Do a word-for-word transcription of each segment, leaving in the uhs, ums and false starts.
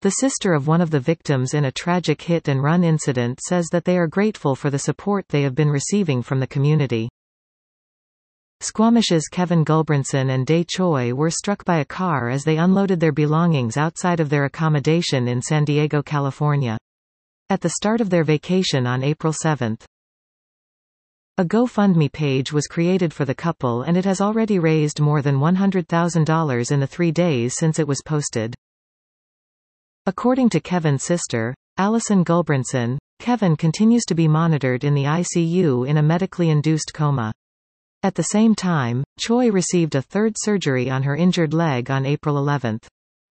The sister of one of the victims in a tragic hit-and-run incident says that they are grateful for the support they have been receiving from the community. Squamish's Kevin Gulbranson and Dae Choi were struck by a car as they unloaded their belongings outside of their accommodation in San Diego, California, at the start of their vacation on April seventh. A GoFundMe page was created for the couple and it has already raised more than one hundred thousand dollars in the three days since it was posted. According to Kevin's sister, Allison Gulbranson, Kevin continues to be monitored in the I C U in a medically induced coma. At the same time, Choi received a third surgery on her injured leg on April eleventh.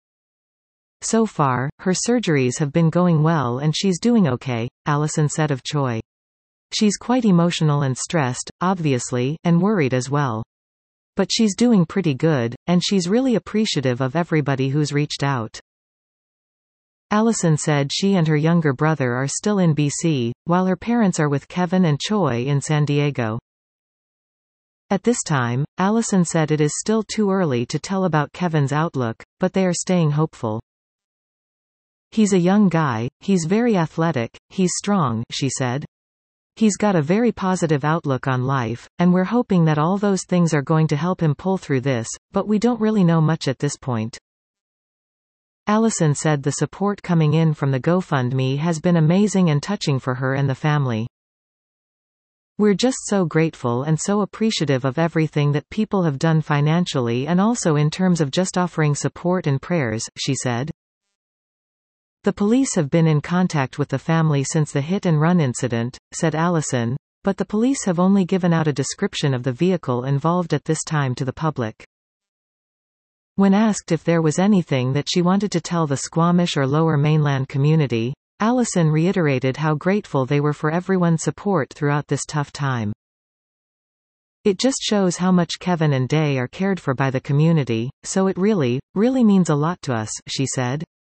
So far, her surgeries have been going well and she's doing okay, Allison said of Choi. She's quite emotional and stressed, obviously, and worried as well. But she's doing pretty good, and she's really appreciative of everybody who's reached out. Allison said she and her younger brother are still in B C, while her parents are with Kevin and Choi in San Diego. At this time, Allison said it is still too early to tell about Kevin's outlook, but they are staying hopeful. He's a young guy, he's very athletic, he's strong, she said. He's got a very positive outlook on life, and we're hoping that all those things are going to help him pull through this, but we don't really know much at this point. Allison said the support coming in from the GoFundMe has been amazing and touching for her and the family. We're just so grateful and so appreciative of everything that people have done financially and also in terms of just offering support and prayers, she said. The police have been in contact with the family since the hit-and-run incident, said Allison, but the police have only given out a description of the vehicle involved at this time to the public. When asked if there was anything that she wanted to tell the Squamish or Lower Mainland community, Allison reiterated how grateful they were for everyone's support throughout this tough time. It just shows how much Kevin and Dae are cared for by the community, so it really, really means a lot to us, she said.